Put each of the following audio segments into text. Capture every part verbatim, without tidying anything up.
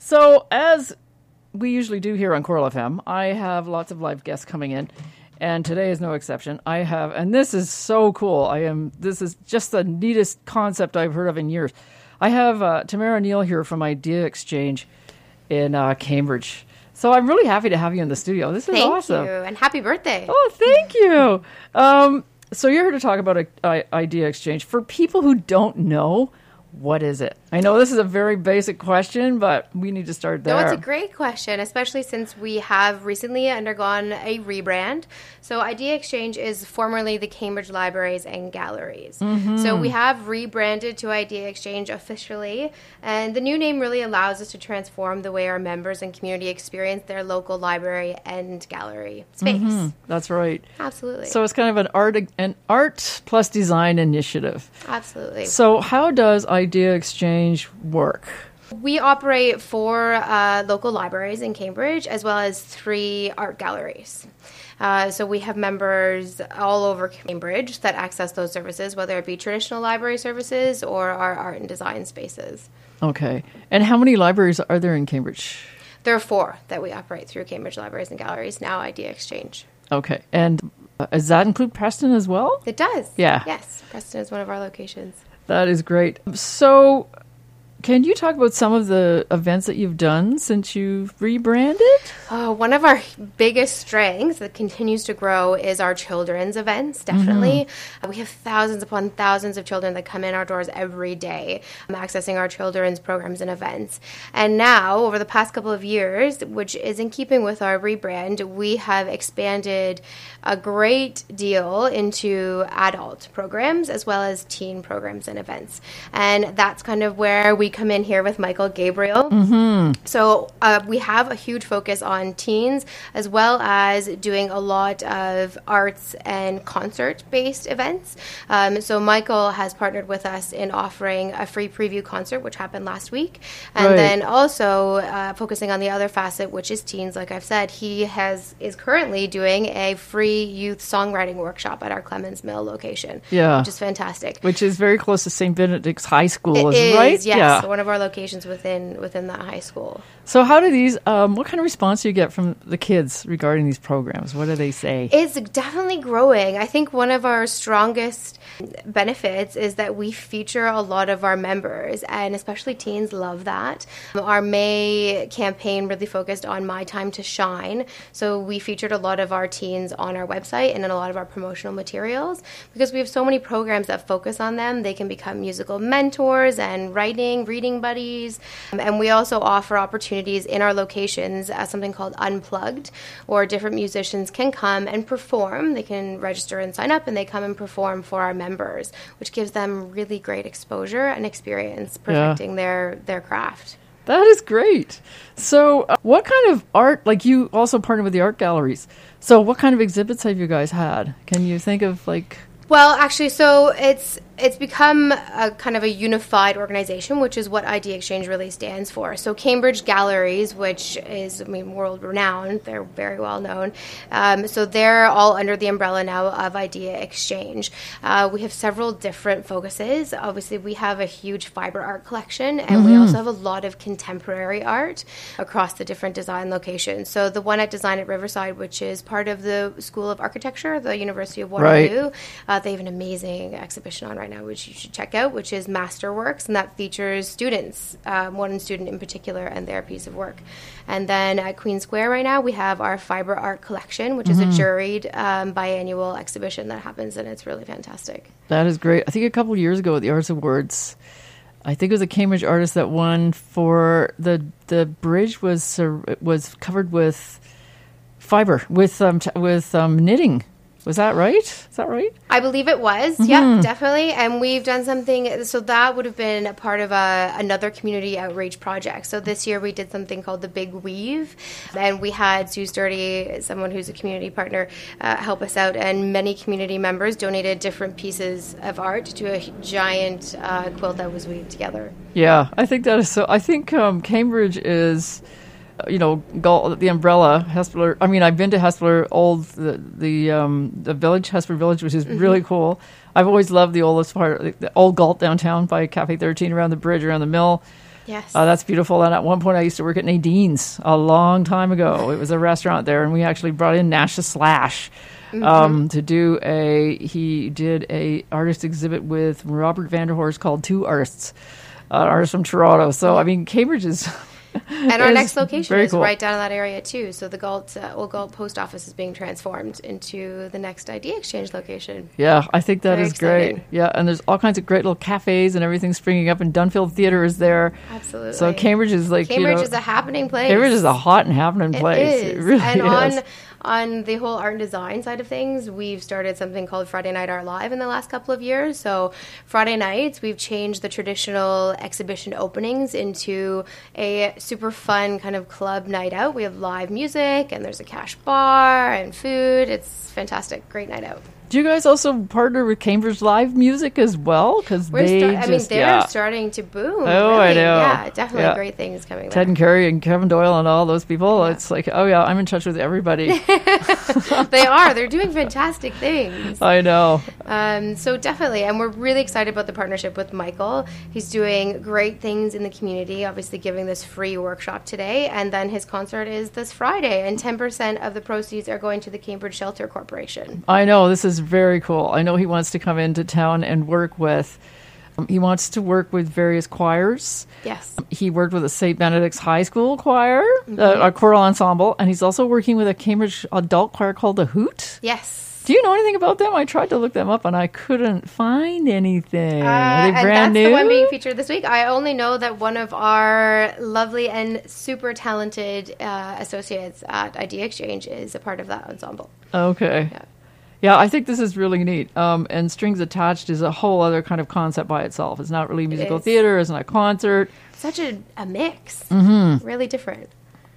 So as we usually do here on Coral F M, I have lots of live guests coming in, and today is no exception. I have, and this is so cool. I am. This is just the neatest concept I've heard of in years. I have uh, Tamara Neal here from Idea Exchange in uh, Cambridge. So I'm really happy to have you in the studio. This is thank awesome. Thank you, and happy birthday. Oh, thank you. Um, so you're here to talk about a, a, Idea Exchange. For people who don't know, what is it? I know this is a very basic question, but we need to start there. No, it's a great question, especially since we have recently undergone a rebrand. So Idea Exchange is formerly the Cambridge Libraries and Galleries. Mm-hmm. So we have rebranded to Idea Exchange officially, and the new name really allows us to transform the way our members and community experience their local library and gallery space. Mm-hmm. That's right. Absolutely. So it's kind of an art, an art plus design initiative. Absolutely. So how does Idea Exchange work? We operate four uh, local libraries in Cambridge, as well as three art galleries. Uh, so we have members all over Cambridge that access those services, whether it be traditional library services or our art and design spaces. Okay. And how many libraries are there in Cambridge? There are four that we operate through Cambridge Libraries and Galleries, now Idea Exchange. Okay. And uh, does that include Preston as well? It does. Yeah. Yes. Preston is one of our locations. That is great. So can you talk about some of the events that you've done since you've rebranded? Oh, one of our biggest strengths that continues to grow is our children's events, definitely. Mm-hmm. Uh, we have thousands upon thousands of children that come in our doors every day, um, accessing our children's programs and events. And now, over the past couple of years, which is in keeping with our rebrand, we have expanded a great deal into adult programs as well as teen programs and events. And that's kind of where we come in here with Michael Gabriel. Mm-hmm. So uh, we have a huge focus on teens, as well as doing a lot of arts and concert-based events. Um, so Michael has partnered with us in offering a free preview concert, which happened last week. And right. then also uh, focusing on the other facet, which is teens. Like I've said, he has is currently doing a free youth songwriting workshop at our Clemens Mill location, yeah. which is fantastic. Which is very close to Saint Benedict's High School, it is, is right? Yes, yeah. one of our locations within within that high school. So how do these, um, what kind of response do you get from the kids regarding these programs? What do they say? It's definitely growing. I think one of our strongest benefits is that we feature a lot of our members, and especially teens love that. Our May campaign really focused on My Time to Shine, so we featured a lot of our teens on our website and in a lot of our promotional materials. Because we have so many programs that focus on them, they can become musical mentors and writing, reading buddies, and we also offer opportunities in our locations as something called Unplugged, or different musicians can come and perform. They can register and sign up, and they come and perform for our members, which gives them really great exposure and experience perfecting yeah. their, their craft. That is great. So uh, what kind of art, like you also partner with the art galleries, so what kind of exhibits have you guys had? Can you think of like... Well, actually, so it's it's become a kind of a unified organization, which is what Idea Exchange really stands for. So Cambridge Galleries, which is, I mean, world-renowned, they're very well known. Um, so they're all under the umbrella now of Idea Exchange. Uh, we have several different focuses. Obviously, we have a huge fiber art collection, and mm-hmm. we also have a lot of contemporary art across the different design locations. So the one at Design at Riverside, which is part of the School of Architecture, the University of Waterloo, right. uh, they have an amazing exhibition on right now, which you should check out, which is Masterworks, and that features students, um, one student in particular, and their piece of work. And then at Queen Square right now, we have our Fiber Art Collection, which mm-hmm. is a juried um, biannual exhibition that happens, and it's really fantastic. That is great. I think a couple of years ago at the Arts Awards, I think it was a Cambridge artist that won for the the bridge was uh, was covered with fiber, with um, t- with um, knitting. Was that right? Is that right? I believe it was. Mm-hmm. Yeah, definitely. And we've done something. So that would have been a part of a, another community outreach project. So this year we did something called the Big Weave. And we had Sue Sturdy, someone who's a community partner, uh, help us out. And many community members donated different pieces of art to a giant uh, quilt that was weaved together. Yeah, I think that is so. I think um, Cambridge is... You know, Galt, the umbrella, Hespeler. I mean, I've been to Hespeler, old the the um, the village, Hespeler Village, which is mm-hmm. really cool. I've always loved the oldest part, the old Galt downtown by Cafe thirteen, around the bridge, around the mill. Yes. Uh, that's beautiful. And at one point, I used to work at Nadine's a long time ago. It was a restaurant there, and we actually brought in Nash the Slash um, mm-hmm. to do a. He did a artist exhibit with Robert Vanderhorst called Two Artists, uh, an artist from Toronto. So I mean, Cambridge is. And our next location is cool. right down in that area, too. So the Galt, uh, Old Galt Post Office is being transformed into the next Idea Exchange location. Yeah, I think that Very is exciting. great. Yeah, and there's all kinds of great little cafes and everything springing up, and Dunfield Theatre is there. Absolutely. So Cambridge is like, Cambridge you know, is a happening place. Cambridge is a hot and happening place. It is. It really and is. on on the whole art and design side of things, we've started something called Friday Night Art Live in the last couple of years. So Friday nights, we've changed the traditional exhibition openings into a super fun kind of club night out. We have live music, and there's a cash bar and food. It's fantastic. Great night out. Do you guys also partner with Cambridge Live Music as well? Because they start, just, I mean, they're yeah. starting to boom. Oh, really. I know. Yeah, definitely Yeah. great things coming there. Ted and Carrie and Kevin Doyle and all those people. Yeah. It's like, oh yeah, I'm in touch with everybody. They are. They're doing fantastic things. I know. Um, so definitely, and we're really excited about the partnership with Michael. He's doing great things in the community, obviously giving this free workshop today, and then his concert is this Friday, and ten percent of the proceeds are going to the Cambridge Shelter Corporation. I know. This is very cool. I know he wants to come into town and work with, um, he wants to work with various choirs. Yes. He worked with a Saint Benedict's High School choir, Mm-hmm. uh, a choral ensemble, and he's also working with a Cambridge adult choir called The Hoot. Yes. Do you know anything about them? I tried to look them up and I couldn't find anything. Uh, Are they and brand that's new? the one being featured this week. I only know that one of our lovely and super talented uh, associates at Idea Exchange is a part of that ensemble. Okay. Yeah. Yeah, I think this is really neat. Um, and Strings Attached is a whole other kind of concept by itself. It's not really musical is. theater. It's not a concert. Such a, a mix. Mm-hmm. Really different.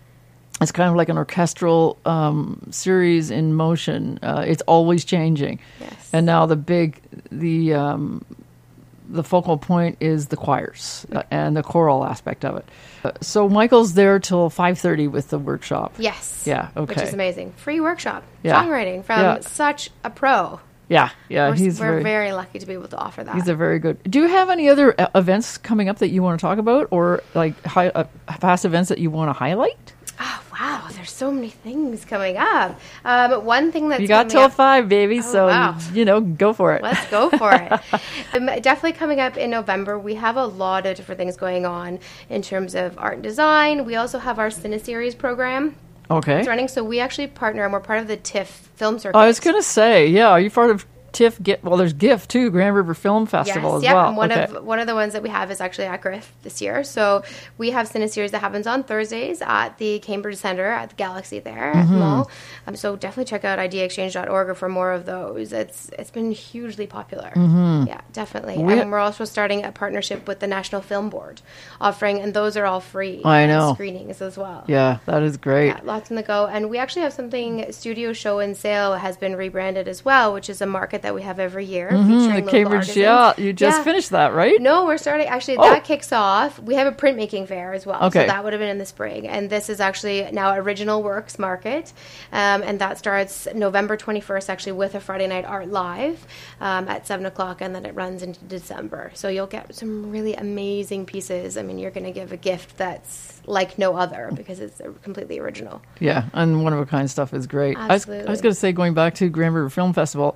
It's kind of like an orchestral um, series in motion. Uh, it's always changing. Yes. And now the big, the um, the focal point is the choirs uh, and the choral aspect of it. Uh, so Michael's there till five thirty with the workshop. Yes. Yeah, okay. Which is amazing. Free workshop. Yeah. Songwriting from Yeah. such a pro. Yeah, yeah. We're, he's we're very, very lucky to be able to offer that. he's a very good. Do you have any other uh, events coming up that you want to talk about, or like hi, uh, past events that you want to highlight? Oh, wow. There's so many things coming up. Um, one thing that's You got coming till up, five, baby. Oh, so wow. you know, go for it. Let's go for it. um, definitely coming up in November. We have a lot of different things going on in terms of art and design. We also have our Cineseries program. Okay. It's running. So we actually partner, and we're part of the TIFF film circuit. I was gonna say, yeah. Are you part of TIFF? Get well. There's GIFF too, Grand River Film Festival yes, as yeah, well. and one okay. of one of the ones that we have is actually at Griff this year. So we have Cineseries that happens on Thursdays at the Cambridge Centre at the Galaxy there at Mm-hmm. the mall. Um, so definitely check out idea exchange dot org for more of those. It's it's been hugely popular. Mm-hmm. Yeah, definitely. We- and we're also starting a partnership with the National Film Board, offering, and those are all free. I uh, know. screenings as well. Yeah, that is great. Yeah, lots on the go. And we actually have something, Studio Show and Sale has been rebranded as well, which is a market that we have every year. Mm, Featuring the local Cambridge, artisans. yeah. You just Yeah. finished that, right? No, we're starting. Actually, Oh. that kicks off. We have a printmaking fair as well. Okay. So that would have been in the spring. And this is actually now Original Works Market. Um, and that starts November twenty-first, actually, with a Friday Night Art Live um, at seven o'clock. And then it runs into December. So you'll get some really amazing pieces. I mean, you're going to give a gift that's like no other because it's completely original. Yeah, and one of a kind stuff is great. I was, I Absolutely. was going to say, going back to Grand River Film Festival,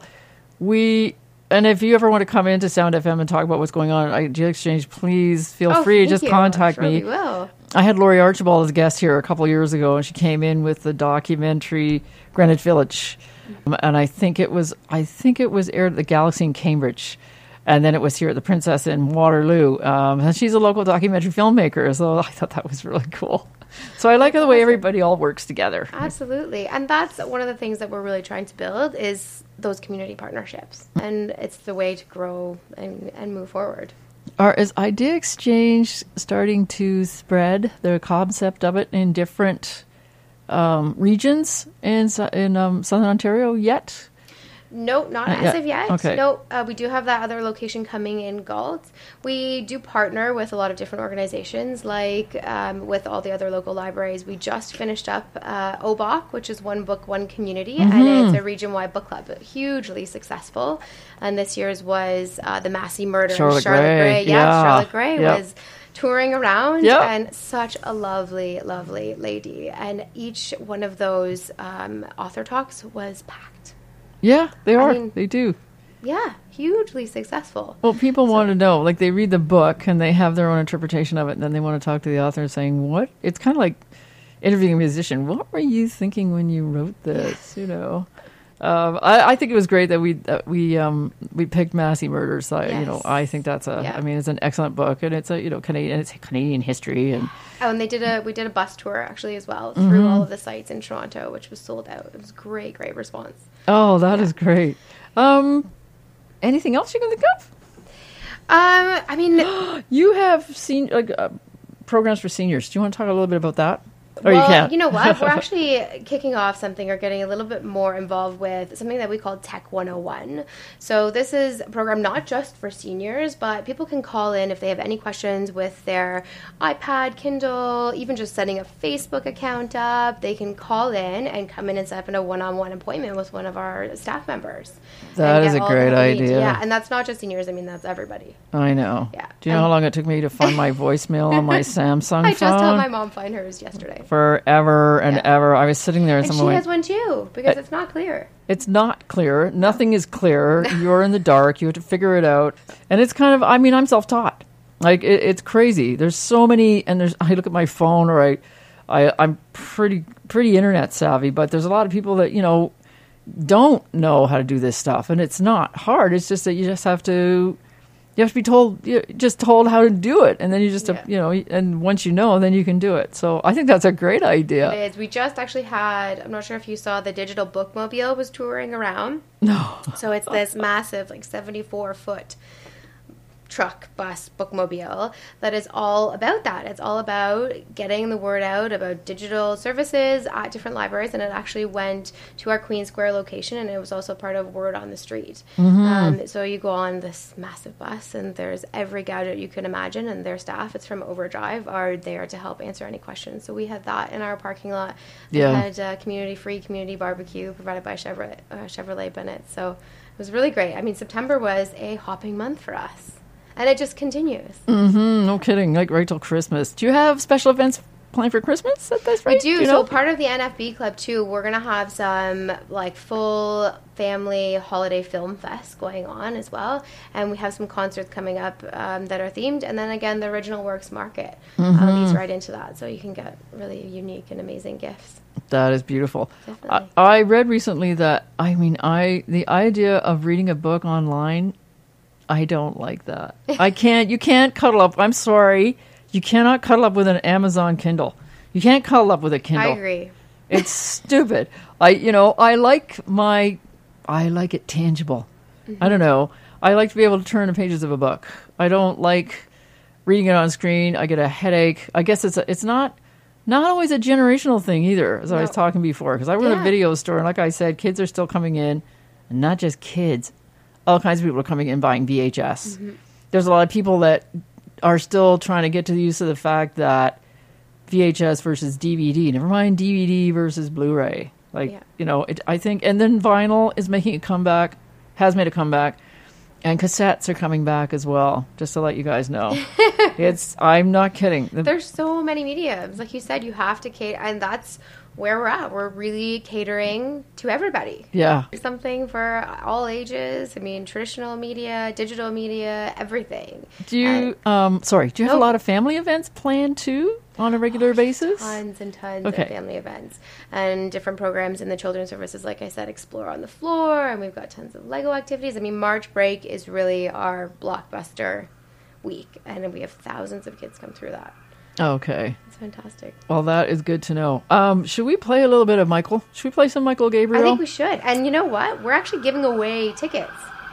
we. And if you ever want to come into Sound F M and talk about what's going on at Idea Exchange, please feel Oh, free. thank Just you. contact Sure me. we will. I had Laurie Archibald as a guest here a couple of years ago, and she came in with the documentary Greenwich Village, um, and I think it was I think it was aired at the Galaxy in Cambridge, and then it was here at the Princess in Waterloo. Um, and she's a local documentary filmmaker, so I thought that was really cool. So I like the way everybody all works together. Absolutely. And that's one of the things that we're really trying to build is those community partnerships. And it's the way to grow and, and move forward. Are, is Idea Exchange starting to spread the concept of it in different um, regions in, Su- in um, Southern Ontario yet? No, not Uh, as yeah. of yet. Okay. No, uh, we do have that other location coming in Galt. We do partner with a lot of different organizations, like um, with all the other local libraries. We just finished up uh, O B O C, which is One Book, One Community, Mm-hmm. and it's a region-wide book club, hugely successful. And this year's was uh, the Massey murder. Charlotte Charlotte Gray. Gray. Yeah, Yeah. Charlotte Gray Yep. was touring around, Yep. and such a lovely, lovely lady. And each one of those um, author talks was packed. Yeah, they are. mean- they do. Yeah, hugely successful. Well, people want to know, like they read the book and they have their own interpretation of it, and then they want to talk to the author saying, what? It's kind of like interviewing a musician. What were you thinking when you wrote this? You know? Um, I, I think it was great that we that we um, we picked Massey Murders. I, You know, Yes. I think that's a. Yeah. I mean, it's an excellent book, and it's a you know Canadian. It's Canadian history, and Oh, and they did a we did a bus tour actually as well Mm-hmm. through all of the sites in Toronto, which was sold out. It was great, great response. oh, that is great. Um, anything else you can think of? Um, I mean, You have seen like uh, programs for seniors. Do you want to talk a little bit about that? Or well, you can't. know what? We're actually kicking off something or getting a little bit more involved with something that we call Tech one oh one. So this is a program not just for seniors, but people can call in if they have any questions with their iPad, Kindle, even just setting a Facebook account up. They can call in and come in and set up in a one-on-one appointment with one of our staff members. That and is get a all the great help they need. idea. Yeah, and that's not just seniors. I mean, that's everybody. I know. Yeah. Do you know And- how long it took me to find my voicemail on my Samsung I phone? just helped my mom find hers yesterday. Forever and Yeah. ever. I was sitting there and And she someone has went, one too, because it's not clear. it's not clear. Nothing is clear. You're in the dark. You have to figure it out. And it's kind of, I mean, I'm self-taught. Like, it, it's crazy. There's so many, and there's, I look at my phone or I, I, I'm pretty, pretty internet savvy, but there's a lot of people that, you know, don't know how to do this stuff. And it's not hard. It's just that you just have to, you have to be told, you just told how to do it. And then you just, Yeah. you know, and once you know, then you can do it. So I think that's a great idea. It is. We just actually had, I'm not sure if you saw, the digital bookmobile was touring around. No. So it's this massive, like seventy-four foot truck, bus, bookmobile that is all about that. It's all about getting the word out about digital services at different libraries, and it actually went to our Queen Square location, and it was also part of Word on the Street. Um, so you go on this massive bus, and there's every gadget you can imagine, and their staff, it's from Overdrive, are there to help answer any questions. So we had that in our parking lot. We Yeah. had uh, community-free community barbecue provided by Chevrolet, uh, Chevrolet Bennett. So it was really great. I mean, September was a hopping month for us. And it just continues. Mm, no kidding. Like right till Christmas. Do you have special events planned for Christmas at this rate? We do. you So know? part of the N F B Club too, we're gonna have some like full family holiday film fest going on as well, and we have some concerts coming up um, that are themed, and then again the Original Works Market Mm-hmm. uh, leads right into that, so you can get really unique and amazing gifts. That is beautiful. I, Definitely. I read recently that, I mean, I the idea of reading a book online, I don't like that. I can't, you can't cuddle up. I'm sorry. You cannot cuddle up with an Amazon Kindle. You can't cuddle up with a Kindle. I agree. It's stupid. I, you know, I like my, I like it tangible. Mm-hmm. I don't know. I like to be able to turn the pages of a book. I don't like reading it on screen. I get a headache. I guess it's a, it's not, not always a generational thing either, as I was No. talking before. Because I run Yeah. a video store, and like I said, kids are still coming in, and not just kids. All kinds of people are coming in buying V H S. Mm-hmm. There's a lot of people that are still trying to get to the use of the fact that V H S versus D V D. Never mind D V D versus Blu-ray. Like, Yeah. you know, it, I think, and then vinyl is making a comeback, has made a comeback, and cassettes are coming back as well, just to let you guys know. It's, I'm not kidding. The- There's so many mediums. Like you said, you have to cater, and that's where we're at. We're really catering to everybody. yeah. Something for all ages. I mean, traditional media, digital media, everything. Do you, um, sorry, do you have a Nope. lot of family events planned too on a regular basis? Tons and tons Okay. of family events and different programs in the children's services. Like I said, Explore on the Floor, and we've got tons of Lego activities. I mean, March break is really our blockbuster week, and we have thousands of kids come through that. Okay. It's fantastic. Well, that is good to know. Um, should we play a little bit of Michael? Should we play some Michael Gabriel? I think we should. And you know what? We're actually giving away tickets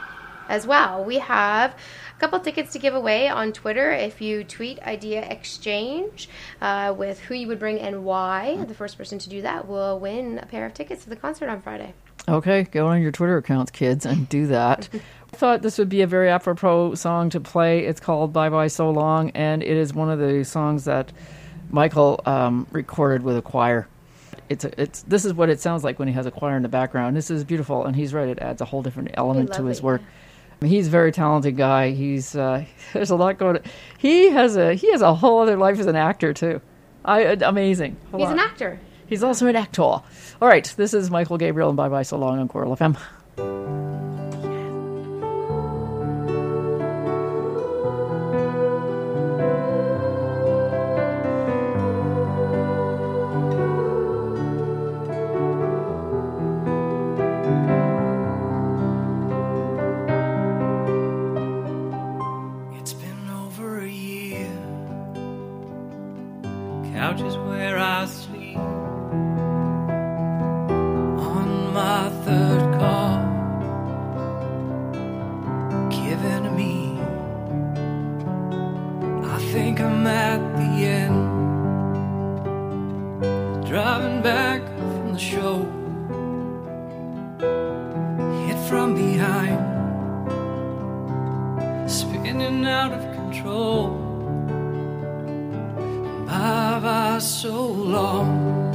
as well. We have a couple tickets to give away on Twitter. If you tweet Idea Exchange uh, with who you would bring and why, the first person to do that will win a pair of tickets to the concert on Friday. Okay, go on your Twitter accounts, kids, and do that. I thought this would be a very apropos song to play. It's called Bye Bye So Long, and it is one of the songs that Michael um, recorded with a choir. It's a, it's this is what it sounds like when he has a choir in the background. This is beautiful, and he's right. It adds a whole different element to his work. I mean, he's a very talented guy. He's uh, there's a lot going on. He has a he has a whole other life as an actor too. I amazing. Hold he's on. An actor. He's also an actor. All right, this is Michael Gabriel and Bye Bye So Long on Coral F M. Couches where I sleep on my third call, given to me. I think I'm at the end, driving back from the show, hit from behind, spinning out of control. Bye bye so long,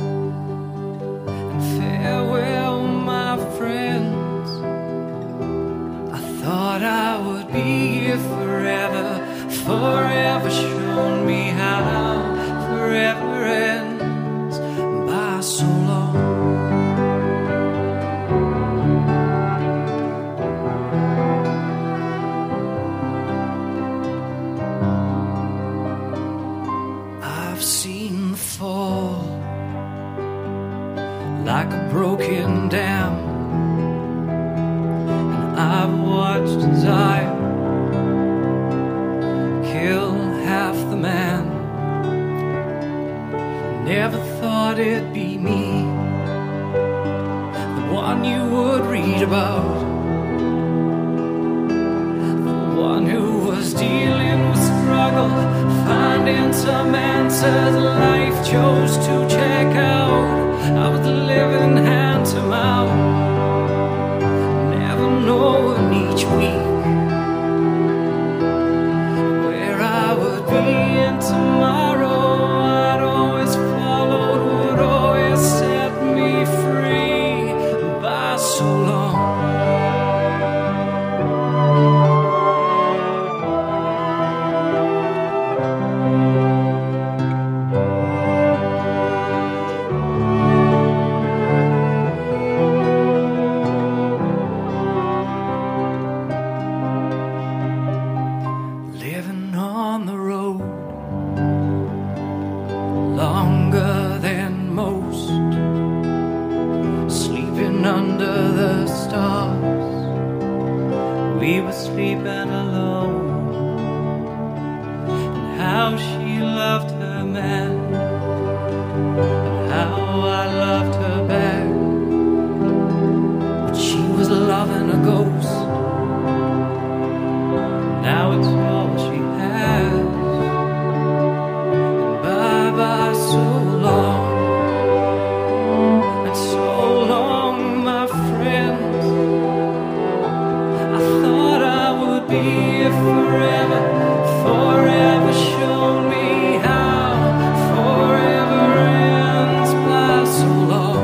and farewell my friends. I thought I would be here forever, forever shown me how forever ends. Bye so long. I've seen the fall like a broken dam, and I've watched as I kill half the man. Never thought it'd be me, the one you would read about, the one who was dealing with struggle, finding some answers life chose to check out. I was living hand to mouth, never knowing each week where I would be in tomorrow. I'd always followed what always set me free. By so long. Longer than most, sleeping under the stars. We were sleeping alone, and how she loved her man, and how I loved her back. But she was loving a ghost, now it's all she has. Bye so long, and so long, my friends. I thought I would be here forever, forever show me how forever ends. By so long.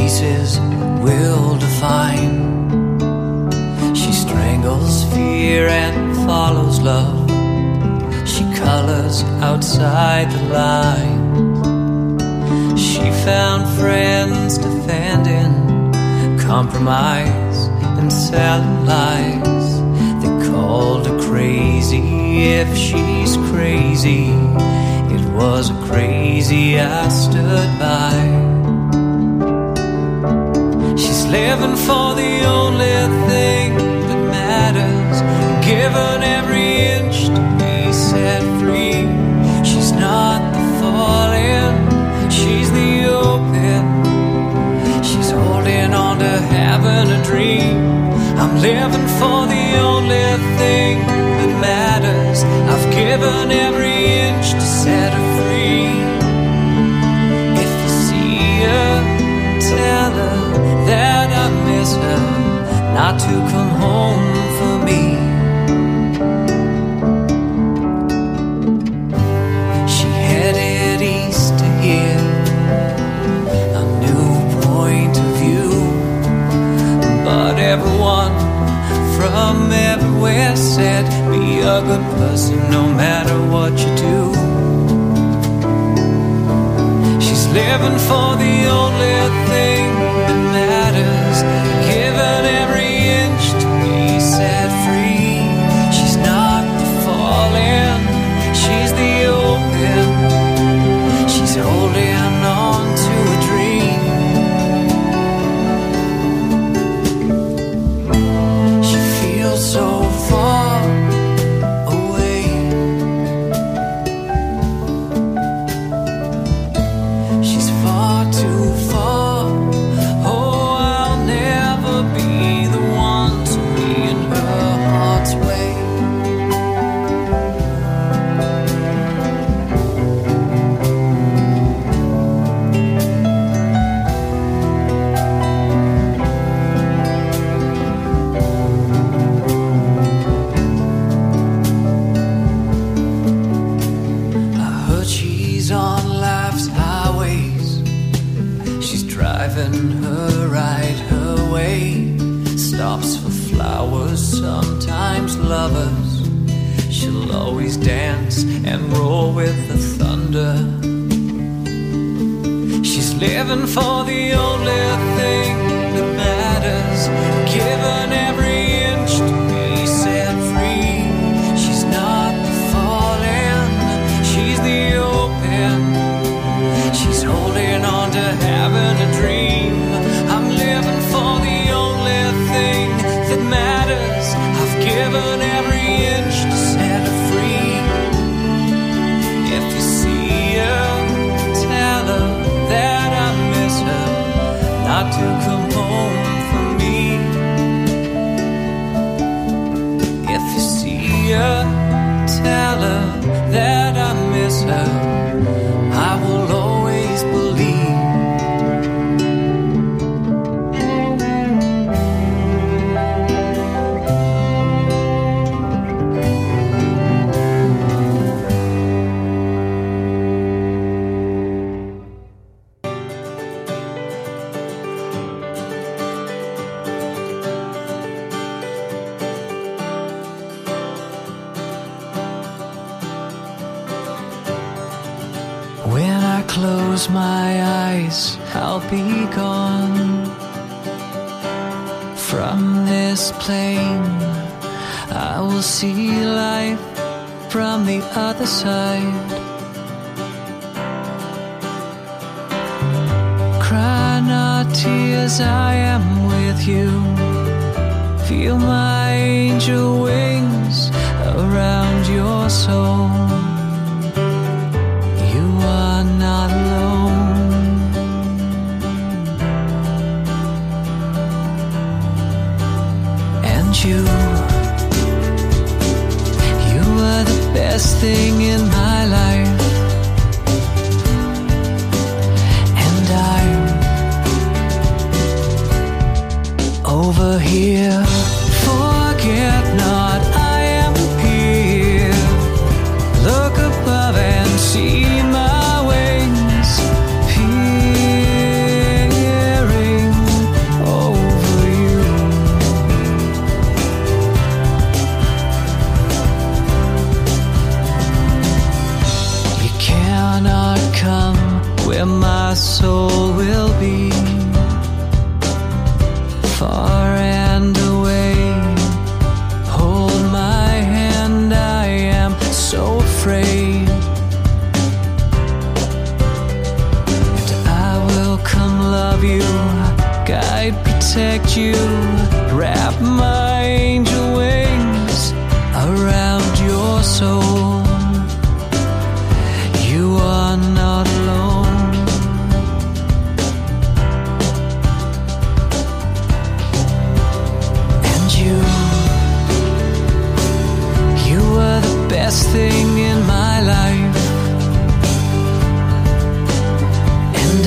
pieces will define. She strangles fear and follows love. She colors outside the lines. She found friends defending compromise and selling lies. They called her crazy if she's crazy. It was crazy I stood by. She's living for the only thing that matters, given every inch to be set free. She's not the falling, she's the open. She's holding on to having a dream. I'm living for the only thing that matters. I've given every inch to set her free. If you see her, tell her that I miss her, not to come home for me. She headed east to hear a new point of view, but everyone from everywhere said, be a good person no matter what you do. She's living for the only thing that matters, given every inch to be set free. She's not the falling, she's the open. She's holding on to a dream. She feels so far away. She's far too far. Oh, I'll never be the one to be in her heart's way. I heard she's on life's highways. She's driving her right her way. Stops for flowers, sometimes lovers. She'll always dance and roll with the thunder. She's living for the only thing that matters, given every inch to be set free. She's not the falling, she's the open. She's holding on to having a dream. I'm living for the only thing that matters. I've given every inch to set her free. If you see her, tell her that I miss her, not to come home for me. If you see her, tell her that I miss her, I will always believe. When I close my eyes, I'll be gone from this plane. I will see life from the other side. Cry not tears, I am with you. Feel my angel wings around your soul. Not alone. And you, you are the best thing in my life. And I'm over here. Forget not, I am here. Look above and see my wings peering where my soul will be, far and away. Hold my hand, I am so afraid. And I will come love you, guide, protect you, wrap my angel wings around your soul. You are not alone. And you, you are the best thing in my life. And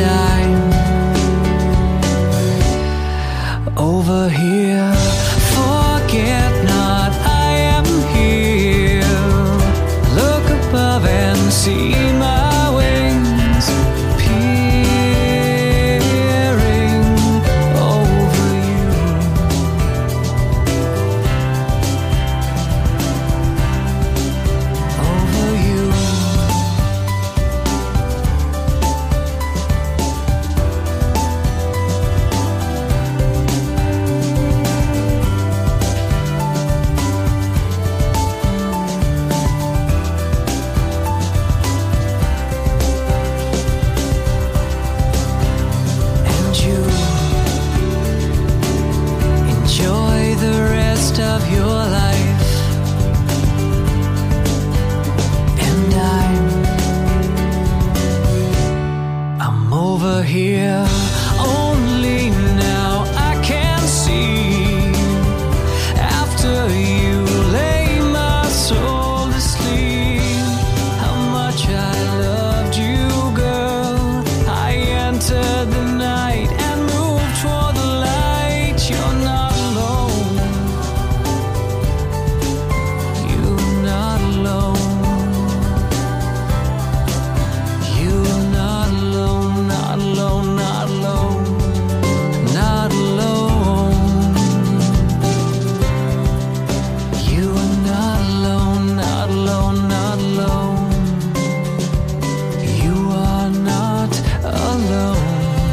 I'm over here. Forget not, I am here. Look above and see my wings peering over you. Over you. And you enjoy the rest of your life. And I'm I'm over here. Only now I can see, after you lay my soul to sleep, how much I loved you, girl. I entered the night and moved toward the light. You're not alone. You're not alone. You're not alone, not alone, not alone, not alone. You are not alone, not alone, not alone. You are not alone.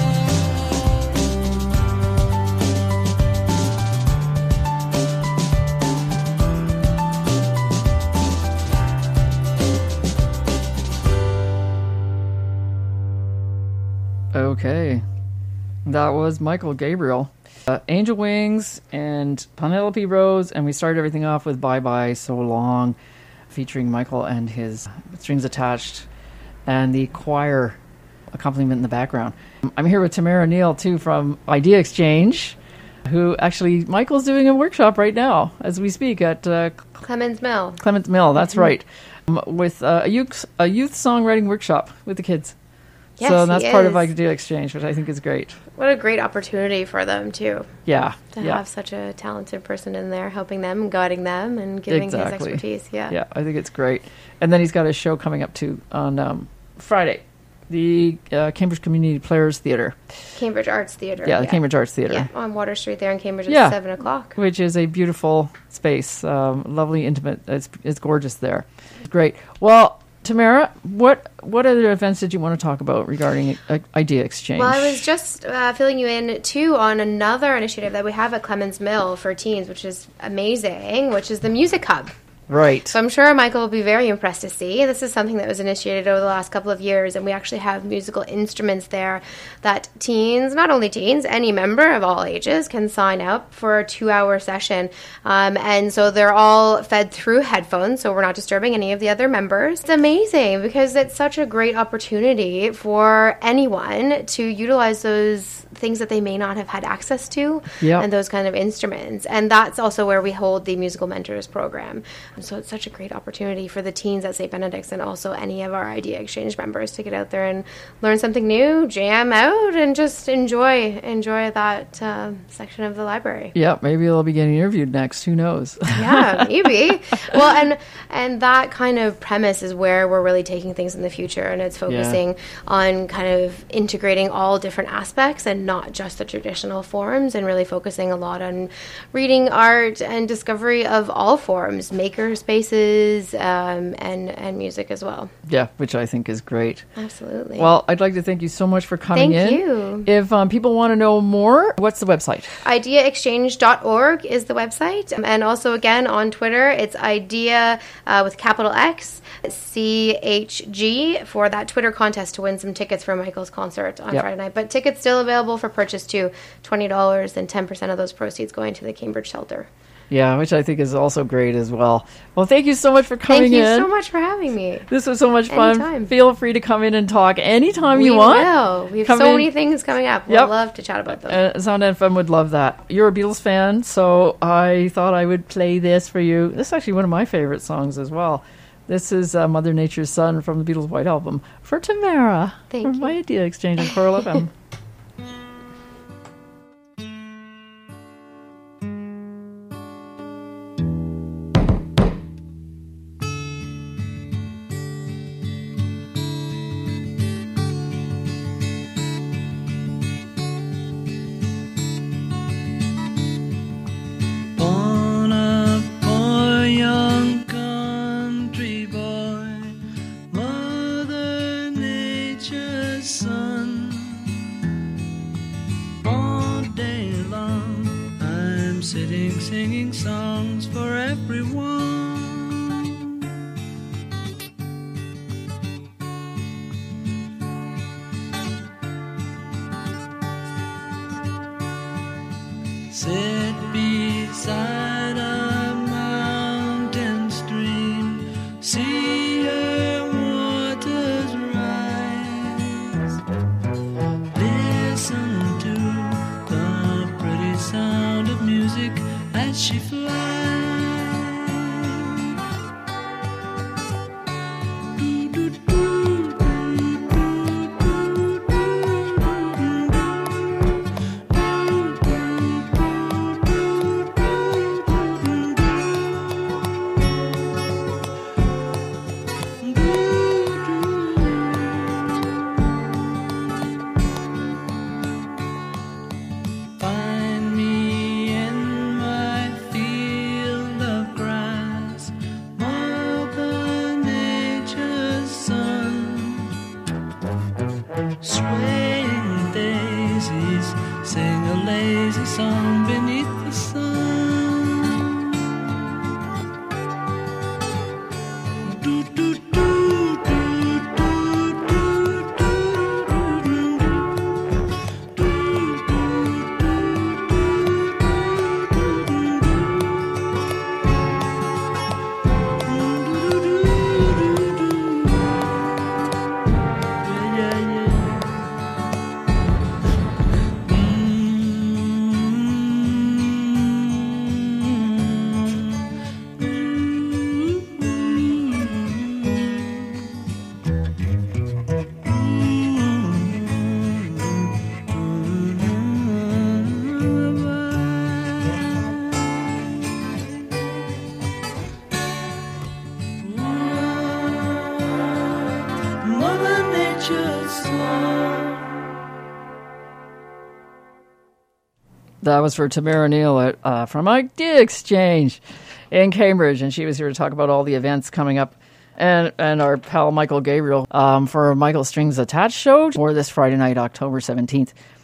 Okay. That was Michael Gabriel. Uh, Angel Wings and Penelope Rose, and we started everything off with Bye Bye So Long, featuring Michael and his strings attached, and the choir accompaniment in the background. I'm here with Tamara Neal, too, from Idea Exchange, who actually, Michael's doing a workshop right now, as we speak, at uh, Clemens Mill. Clements Mill, that's right, um, with uh, a, youth, a youth songwriting workshop with the kids. Yes, so that's he part of is. Idea Exchange, which I think is great. What a great opportunity for them, too, Yeah, to yeah. have such a talented person in there helping them, guiding them, and giving Exactly. his expertise. Yeah. Yeah, I think it's great. And then he's got a show coming up too on um, Friday, the uh, Cambridge Community Players Theatre. Cambridge Arts Theatre. Yeah, the Cambridge Arts Theatre, Yeah, on Water Street there in Cambridge at Yeah. seven o'clock. which is a beautiful space, um, lovely, intimate. It's it's gorgeous there. Great. Well, Tamara, what what other events did you want to talk about regarding uh, Idea Exchange? Well, I was just uh, filling you in, too, on another initiative that we have at Clemens Mill for teens, which is amazing, which is the Music Hub. Right. So I'm sure Michael will be very impressed to see. This is something that was initiated over the last couple of years, and we actually have musical instruments there that teens, not only teens, any member of all ages can sign up for a two-hour session. Um, and so they're all fed through headphones, so we're not disturbing any of the other members. It's amazing because it's such a great opportunity for anyone to utilize those things that they may not have had access to, Yep. and those kind of instruments. And that's also where we hold the Musical Mentors program. And so it's such a great opportunity for the teens at Saint Benedict's and also any of our Idea Exchange members to get out there and learn something new, jam out, and just enjoy enjoy that uh, section of the library. Yeah, maybe they'll be getting interviewed next. Who knows? Yeah, maybe. Well, and and that kind of premise is where we're really taking things in the future, and it's focusing on kind of integrating all different aspects and not just the traditional forms, and really focusing a lot on reading, art, and discovery of all forms, makers maker spaces um, and and music as well. Yeah, which I think is great. Absolutely. Well, I'd like to thank you so much for coming Thank in. you. If um, people want to know more, what's the website? idea exchange dot org is the website. And also, again, on Twitter, it's idea uh, with capital X, C H G, for that Twitter contest to win some tickets for Michael's concert on Yep. Friday night. But tickets still available for purchase too, twenty dollars, and ten percent of those proceeds going to the Cambridge shelter. Yeah, which I think is also great as well. Well, thank you so much for coming Thank you in. so much for having me. This was so much fun. Anytime. Feel free to come in and talk anytime you we want. will. We have Come so in. many things coming up. We'd Yep. love to chat about them. Uh, Sound F M would love that. You're a Beatles fan, so I thought I would play this for you. This is actually one of my favorite songs as well. This is uh, Mother Nature's Son from the Beatles' White Album for Tamara. Thank from you. My Idea Exchange on Coral F M. Born a poor young country boy, Mother Nature's son. All day long, I'm sitting singing songs for everyone. Sit beside a mountain stream, see her waters rise. Listen to the pretty sound of music as she flies. Find me in my field of grass, Mother Nature's son. Swaying daisies sing a lazy song beneath the sun. Do, do, do, do, do, do, do, do, do. Mother Nature's son. That was for Tamara Neal at, uh, from Idea Exchange in Cambridge, and she was here to talk about all the events coming up. And and our pal Michael Gabriel um, for Michael Strings Attached show for this Friday night, October seventeenth.